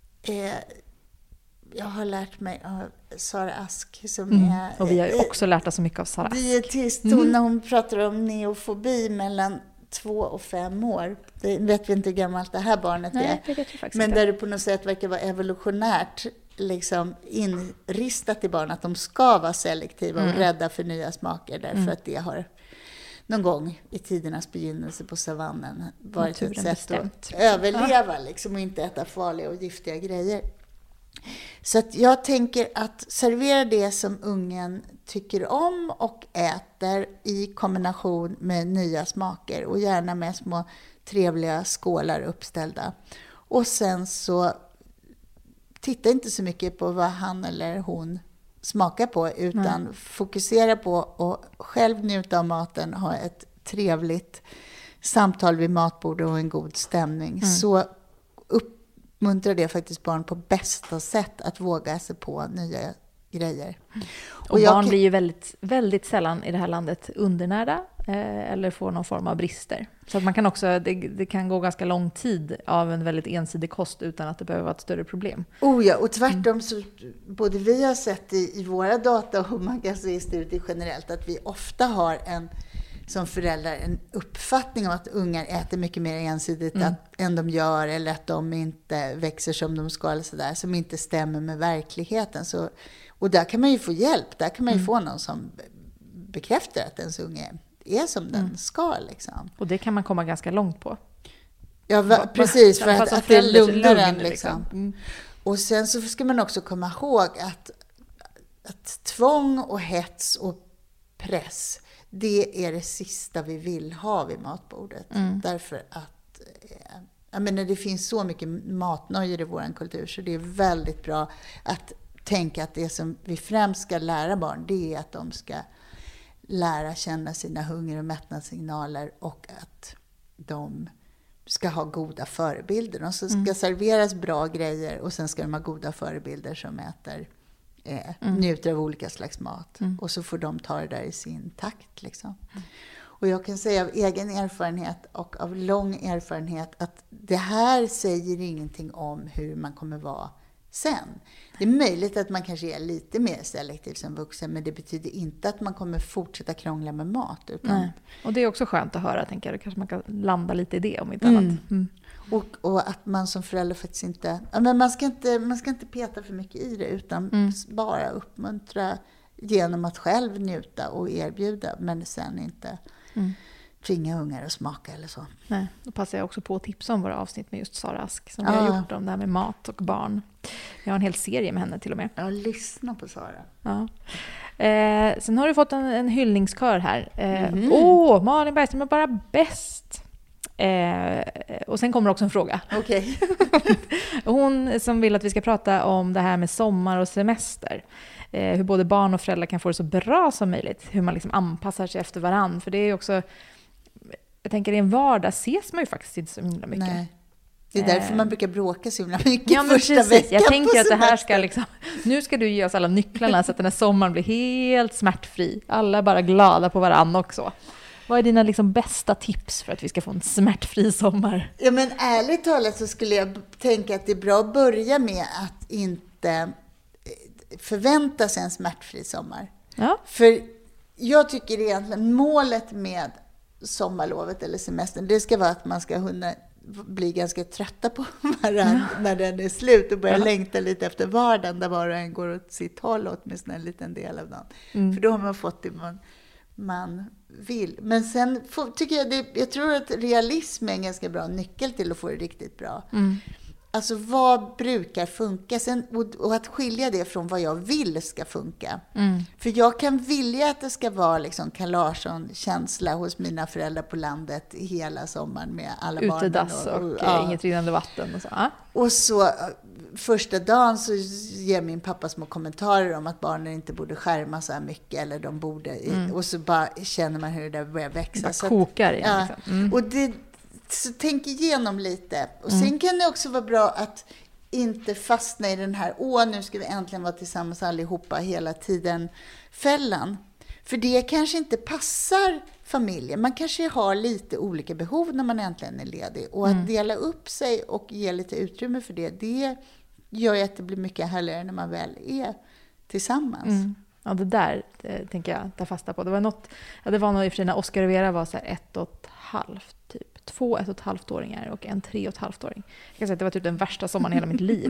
Jag har lärt mig av Sara Ask som är... Och vi har ju också lärt oss så mycket av Sara Ask. Dietist, när hon pratar om neofobi mellan 2 och 5 år. Det vet vi inte hur gammalt det här barnet är. Det vet vi faktiskt men inte. Där det på något sätt verkar vara evolutionärt liksom inristat i barn att de ska vara selektiva och rädda för nya smaker, därför att det har någon gång i tidernas begynnelse på savannen varit ett sätt att överleva liksom, och inte äta farliga och giftiga grejer. Så att jag tänker att servera det som ungen tycker om och äter i kombination med nya smaker och gärna med små trevliga skålar uppställda. Och sen så titta inte så mycket på vad han eller hon smakar på, utan fokusera på att själv njuta av maten, ha ett trevligt samtal vid matbordet och en god stämning. Så uppmuntrar det faktiskt barn på bästa sätt att våga sig på nya grejer. Och barn blir ju väldigt, väldigt sällan i det här landet undernärda eller får någon form av brister. Så att man kan också, det kan gå ganska lång tid av en väldigt ensidig kost utan att det behöver vara ett större problem. Ja, och tvärtom så både vi har sett i våra data och man kan se i studier generellt att vi ofta har som föräldrar en uppfattning om att ungar äter mycket mer ensidigt än de gör, eller att de inte växer som de ska eller sådär, som inte stämmer med verkligheten. Och där kan man ju få hjälp, där kan man ju få någon som bekräftar att ens unge är som den ska. Liksom. Och det kan man komma ganska långt på. Ja, precis, för att det lugnar en liksom. liksom. Och sen så ska man också komma ihåg att tvång och hets och press, det är det sista vi vill ha vid matbordet. Därför att jag menar, det finns så mycket matnöjer i vår kultur, så det är väldigt bra att tänka att det som vi främst ska lära barn, det är att de ska lära känna sina hunger- och mättnadssignaler, och att de ska ha goda förebilder. De ska serveras bra grejer, och sen ska de ha goda förebilder som äter, njuter av olika slags mat. Och så får de ta det där i sin takt liksom. Och jag kan säga av egen erfarenhet och av lång erfarenhet att det här säger ingenting om hur man kommer vara sen. Det är möjligt att man kanske är lite mer selektiv som vuxen, men det betyder inte att man kommer fortsätta krångla med mat. Utan... Och det är också skönt att höra, tänker jag. Då kanske man kan landa lite i det om inte annat. Och att man som förälder faktiskt inte... Ja, men man ska inte peta för mycket i det, utan bara uppmuntra genom att själv njuta och erbjuda, men sen inte tvinga ungar att smaka eller så. Nej, då passar jag också på att tipsa om våra avsnitt med just Sara Ask som vi har gjort om det här med mat och barn. Jag har en hel serie med henne till och med. Ja, lyssna på Sara. Ja. Sen har du fått en hyllningskör här. Malin Bergström är bara bäst. Och sen kommer också en fråga. Okej. Hon som vill att vi ska prata om det här med sommar och semester. Hur både barn och föräldrar kan få det så bra som möjligt. Hur man liksom anpassar sig efter varann. För det är också... Jag tänker i en vardag ses man ju faktiskt inte så himla mycket. Nej. Det är därför man brukar bråka så himla mycket första precis. veckan. Jag tänker att det här ska liksom... Nu ska du ge oss alla nycklarna så att den här sommaren blir helt smärtfri. Alla är bara glada på varann också. Vad är dina liksom bästa tips för att vi ska få en smärtfri sommar? Ja, men ärligt talat så skulle jag tänka att det är bra att börja med att inte förvänta sig en smärtfri sommar. Ja. För jag tycker egentligen målet med sommarlovet eller semestern, det ska vara att man ska bli ganska trötta på varandra när den är slut och börja längta lite efter vardagen där var och en går åt sitt håll åtminstone en liten del av dagen. För då har man fått det man vill. Men sen tycker jag tror att realism är en ganska bra nyckel till att få det riktigt bra. Alltså vad brukar funka sen, och att skilja det från vad jag vill ska funka. För jag kan vilja att det ska vara liksom Carl Larsson-känsla hos mina föräldrar på landet hela sommaren med alla barnen. Utedass och inget rinnande vatten och så. Och så första dagen så ger min pappa små kommentarer om att barnen inte borde skärma så här mycket, eller de borde, och så bara känner man hur det där börjar växa. Det kokar igen. Liksom. Och så tänk igenom lite. Och sen kan det också vara bra att inte fastna i den här nu ska vi äntligen vara tillsammans allihopa hela tiden fällan. För det kanske inte passar familjen. Man kanske har lite olika behov när man äntligen är ledig. Och att dela upp sig och ge lite utrymme för det gör ju att det blir mycket härligare när man väl är tillsammans. Ja, det där tänker jag ta fasta på. Det var något i och för sig när Oscar och Vera var så här 1,5 typ. 2 1,5-åringar och en 3,5-åring. Jag kan säga att det var typ den värsta sommaren i hela mitt liv.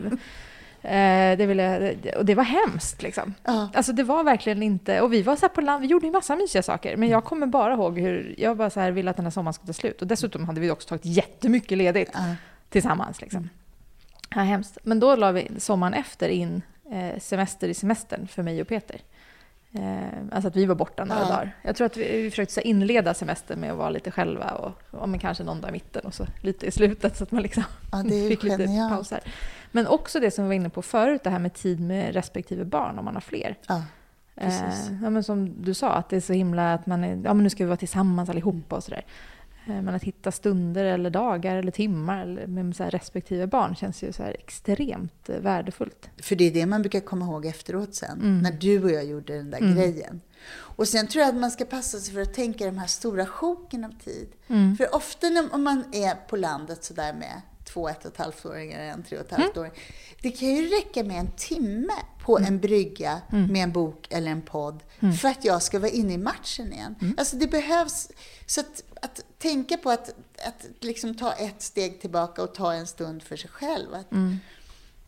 Och det var hemskt liksom. Alltså det var verkligen inte, och vi var så här på land, vi gjorde ju massa mysiga saker, men jag kommer bara ihåg hur jag bara så här ville att den här sommaren skulle ta slut, och dessutom hade vi också tagit jättemycket ledigt tillsammans liksom. Ja, hemskt. Men då la vi sommaren efter in semester i semestern för mig och Peter. Alltså att vi var borta några dagar. Jag tror att vi försökte så inleda semestern med att vara lite själva och men kanske någon dag i mitten och så lite i slutet så att man liksom fick lite pauser. Men också det som vi var inne på förut, det här med tid med respektive barn om man har fler. Men som du sa, att det är så himla att man är, men nu ska vi vara tillsammans allihopa och sådär. Men att hitta stunder eller dagar eller timmar med så här respektive barn känns ju så här extremt värdefullt. För det är det man brukar komma ihåg efteråt sen. När du och jag gjorde den där grejen. Och sen tror jag att man ska passa sig för att tänka de här stora sjoken av tid. För ofta om man är på landet så där med 2 1,5-åringar och en 3,5-åring. Det kan ju räcka med en timme på en brygga med en bok eller en podd för att jag ska vara inne i matchen igen. Alltså det behövs, så att tänka på att liksom ta ett steg tillbaka och ta en stund för sig själv.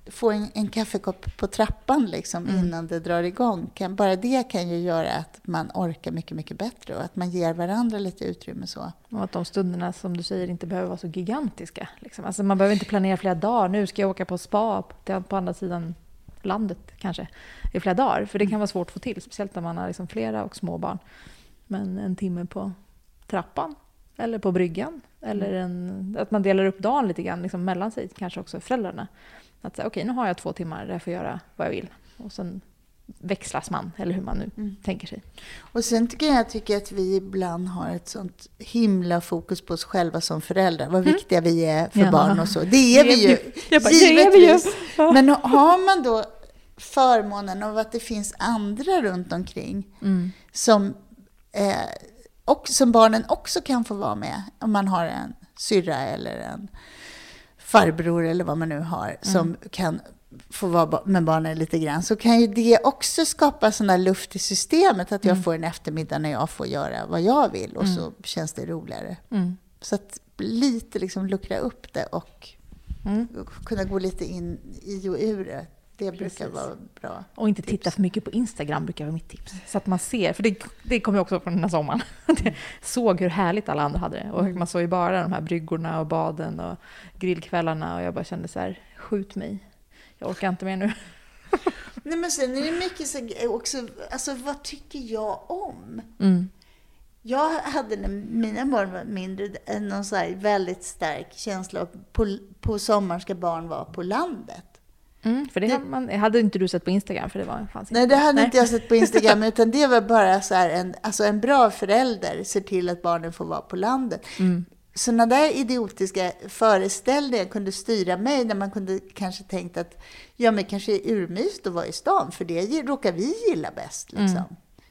få en kaffekopp på trappan liksom, innan det drar igång. Bara det kan ju göra att man orkar mycket, mycket bättre och att man ger varandra lite utrymme så. Och att de stunderna som du säger inte behöver vara så gigantiska. Liksom. Alltså man behöver inte planera flera dagar. Nu ska jag åka på spa på andra sidan landet kanske i flera dagar. För det kan vara svårt att få till, speciellt när man har liksom flera och små barn. Men en timme på trappan eller på bryggan. Eller att man delar upp dagen lite grann liksom mellan sig, kanske också föräldrarna. Att säga, okej, nu har jag 2 timmar där jag får göra vad jag vill. Och sen växlas man, eller hur man nu tänker sig. Och sen tycker jag att vi ibland har ett sånt himla fokus på oss själva som föräldrar. Vad viktiga vi är för barn och så. Det är vi ju, givetvis. Ja. Men har man då förmånen av att det finns andra runt omkring som barnen också kan få vara med. Om man har en syrra eller en farbror eller vad man nu har som kan få vara med barnen lite grann, så kan ju det också skapa sån där luft i systemet att jag får en eftermiddag när jag får göra vad jag vill och så känns det roligare. Så att lite liksom luckra upp det och kunna gå lite in i och ur det. Det brukar vara bra. Och inte titta för mycket på Instagram brukar vara mitt tips. Så att man ser, för det kommer också från den här sommaren. Såg hur härligt alla andra hade det. Och man såg ju bara de här bryggorna och baden och grillkvällarna. Och jag bara kände så här, skjut mig. Jag orkar inte mer nu. Nej, men sen är det mycket så också, alltså vad tycker jag om? Jag hade när mina barn var mindre någon så här väldigt stark känsla på sommaren ska barn vara på landet. För det hade inte du sett på Instagram, för det fanns inte. Nej, det hade inte jag sett på Instagram, utan det var bara så här en bra förälder ser till att barnen får vara på landet. Såna där idiotiska föreställningar kunde styra mig när man kunde kanske tänkt att men kanske är urmyst att vara i stan, för det råkar vi gilla bäst liksom.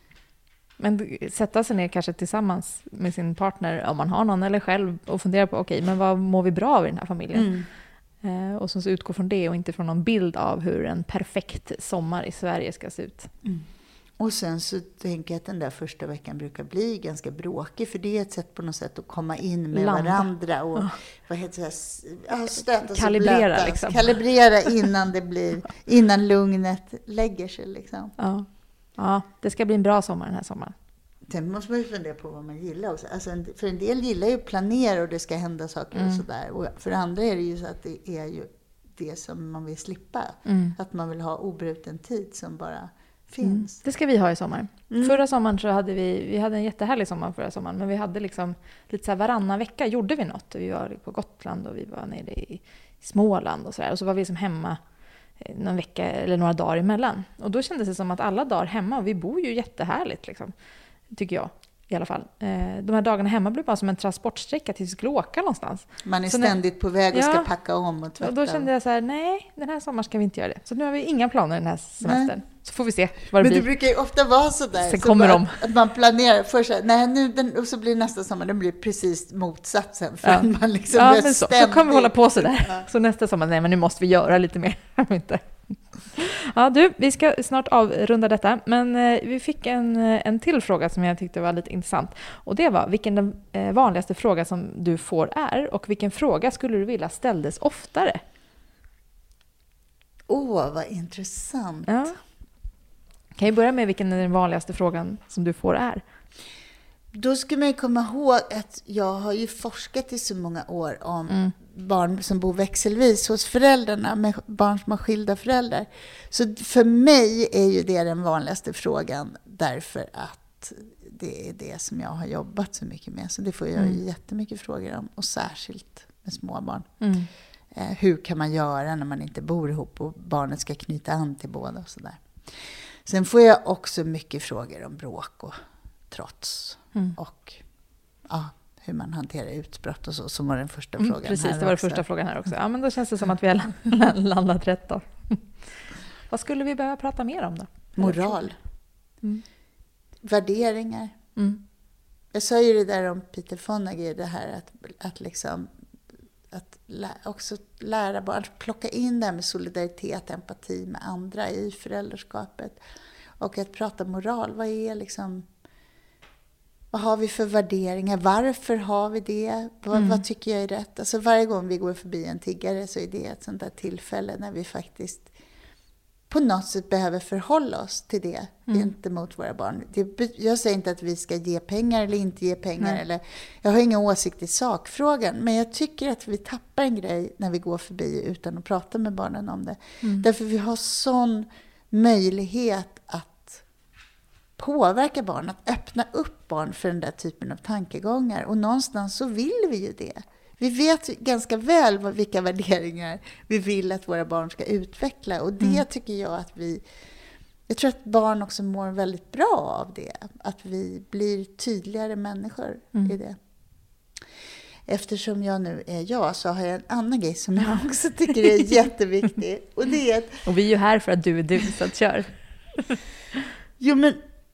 Men sätta sig ner kanske tillsammans med sin partner, om man har någon, eller själv, och fundera på men vad mår vi bra av i den här familjen? Och så utgå från det och inte från någon bild av hur en perfekt sommar i Sverige ska se ut. Och sen så tänker jag att den där första veckan brukar bli ganska bråkig, för det är ett sätt på något sätt att komma in med varandra och vad heter det, stöta sig, kalibrera liksom. Kalibrera innan lugnet lägger sig liksom. Ja, det ska bli en bra sommar den här sommaren. Sen måste man ju fundera på vad man gillar också. Alltså för en del gillar ju att planera och det ska hända saker och sådär. Och för andra är det ju så att det är ju det som man vill slippa. Att man vill ha obruten tid som bara finns. Det ska vi ha i sommar. Förra sommaren så hade vi hade en jättehärlig sommar förra sommaren. Men vi hade liksom lite så här varannan vecka gjorde vi något. Vi var på Gotland och vi var nere i Småland och sådär. Och så var vi liksom hemma någon vecka eller några dagar emellan. Och då kändes det som att alla dagar hemma, och vi bor ju jättehärligt liksom. Tycker jag i alla fall. De här dagarna hemma blir bara som en transportsträcka tills vi skulle åka någonstans. Man är ständigt på väg och ska packa om och tvätta. Och då kände jag så här, nej, den här sommaren ska vi inte göra det. Så nu har vi inga planer den här semestern. Så får vi se vad det blir. Men det brukar ju ofta vara så där. Sen kommer de. Att man planerar först, och så blir nästa sommar, den blir precis motsatsen. För man liksom men så kommer vi hålla på så där. Ja. Så nästa sommar, nej men nu måste vi göra lite mer. Ja du, vi ska snart avrunda detta, men vi fick en till fråga som jag tyckte var lite intressant. Och det var, vilken den vanligaste fråga som du får är, och vilken fråga skulle du vilja ställdes oftare? Vad intressant. Ja. Kan jag börja med vilken den vanligaste frågan som du får är? Då ska man komma ihåg att jag har ju forskat i så många år om barn som bor växelvis hos föräldrarna, med barn som har skilda föräldrar. Så för mig är ju det den vanligaste frågan, därför att det är det som jag har jobbat så mycket med. Så det får jag ju jättemycket frågor om, och särskilt med småbarn. Hur kan man göra när man inte bor ihop och barnet ska knyta an till båda och sådär. Sen får jag också mycket frågor om bråk och trots och hur man hanterar utbrott och så, som var den första frågan. Precis, här det var den första frågan här också. Ja, men då känns det som att vi har landat rätt då. Vad skulle vi behöva prata mer om då? Moral. Värderingar. Jag sa ju det där om Peter Fonagy, det här att också lära barn att plocka in det här med solidaritet, empati med andra i föräldraskapet, och att prata moral. Vad är liksom Vad har vi för värderingar? Varför har vi det? Vad tycker jag är rätt? Alltså varje gång vi går förbi en tiggare så är det ett sånt där tillfälle när vi faktiskt på något sätt behöver förhålla oss till det gentemot våra barn. Jag säger inte att vi ska ge pengar eller inte ge pengar. Eller, jag har inga åsikter i sakfrågan. Men jag tycker att vi tappar en grej när vi går förbi utan att prata med barnen om det. Därför vi har sån möjlighet att påverka barn, att öppna upp barn för den där typen av tankegångar. Och någonstans så vill vi ju det. Vi vet ganska väl vilka värderingar vi vill att våra barn ska utveckla. Och det tycker jag att jag tror att barn också mår väldigt bra av det. Att vi blir tydligare människor i det. Eftersom jag nu är jag så har jag en annan grej som jag också tycker är jätteviktig. Och det är att... Och vi är ju här för att du är du, så att kör. Jo, men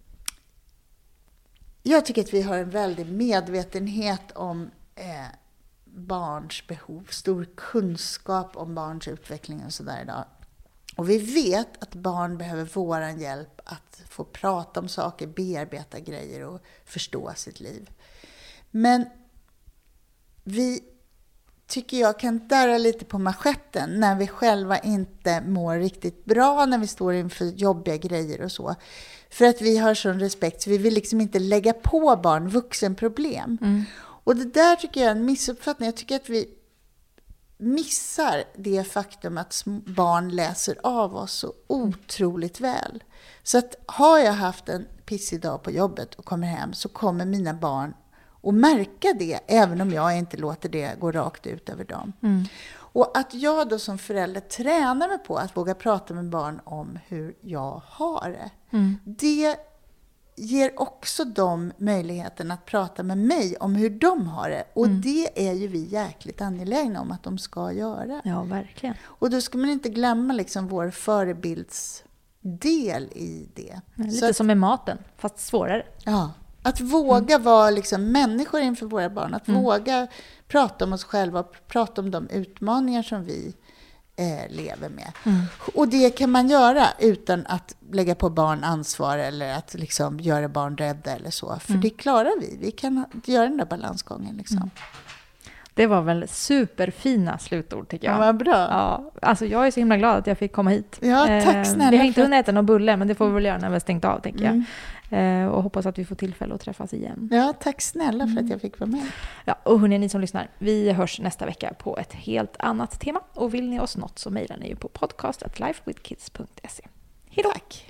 jag tycker att vi har en väldig medvetenhet om barns behov, stor kunskap om barns utveckling och sådär idag. Och vi vet att barn behöver våran hjälp att få prata om saker, bearbeta grejer och förstå sitt liv. Men vi tycker jag kan darra lite på manschetten när vi själva inte mår riktigt bra, när vi står inför jobbiga grejer och så. För att vi har sån respekt så vi vill liksom inte lägga på barn vuxenproblem. Och det där tycker jag är en missuppfattning. Jag tycker att vi missar det faktum att barn läser av oss så otroligt väl. Så att har jag haft en pissig dag på jobbet och kommer hem så kommer mina barn att märka det, även om jag inte låter det gå rakt ut över dem. Och att jag då som förälder tränar mig på att våga prata med barn om hur jag har det. Det ger också dem möjligheten att prata med mig om hur de har det. Och det är ju vi jäkligt angelägna om att de ska göra. Ja, verkligen. Och då ska man inte glömma liksom vår förebildsdel i det. Lite som med maten, fast svårare. Ja, att våga vara liksom människor inför våra barn. Att våga prata om oss själva och prata om de utmaningar som vi lever med. Och det kan man göra utan att lägga på barn ansvar eller att liksom göra barn rädda eller så. För det klarar vi. Vi kan göra den där balansgången liksom. Det var väl superfina slutord tycker jag. Ja, vad bra. Ja, alltså jag är så himla glad att jag fick komma hit. Ja, tack snälla. Vi har inte hunnit äta någon bulle, men det får vi väl göra när vi har stängt av, tänker jag. Och hoppas att vi får tillfälle att träffas igen. Ja, tack snälla för att jag fick vara med. Ja, och hörni, ni som lyssnar, vi hörs nästa vecka på ett helt annat tema. Och vill ni oss något så mejlar ni ju på podcast@lifewithkids.se. Hej då! Tack!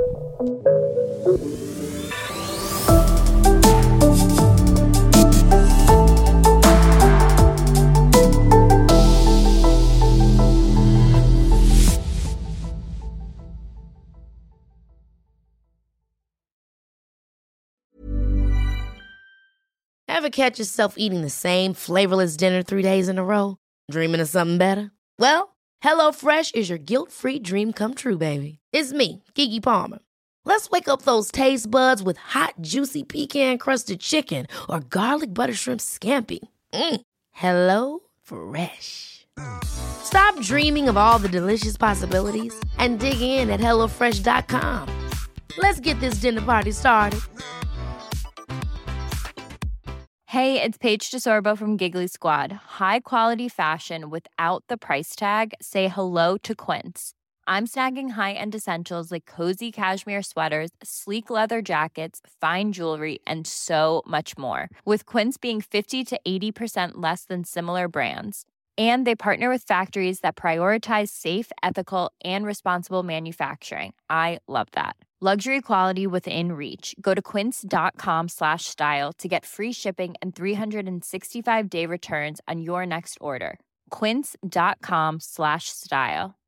Ever catch yourself eating the same flavorless dinner 3 days in a row? Dreaming of something better? Well, HelloFresh is your guilt-free dream come true, baby. It's me, Keke Palmer. Let's wake up those taste buds with hot, juicy pecan-crusted chicken or garlic butter shrimp scampi. Hello Fresh. Stop dreaming of all the delicious possibilities and dig in at HelloFresh.com. Let's get this dinner party started. Hey, it's Paige DeSorbo from Giggly Squad. High quality fashion without the price tag. Say hello to Quince. I'm snagging high-end essentials like cozy cashmere sweaters, sleek leather jackets, fine jewelry, and so much more. With Quince being 50 to 80% less than similar brands. And they partner with factories that prioritize safe, ethical, and responsible manufacturing. I love that. Luxury quality within reach. Go to quince.com/style to get free shipping and 365-day returns on your next order. Quince.com/style.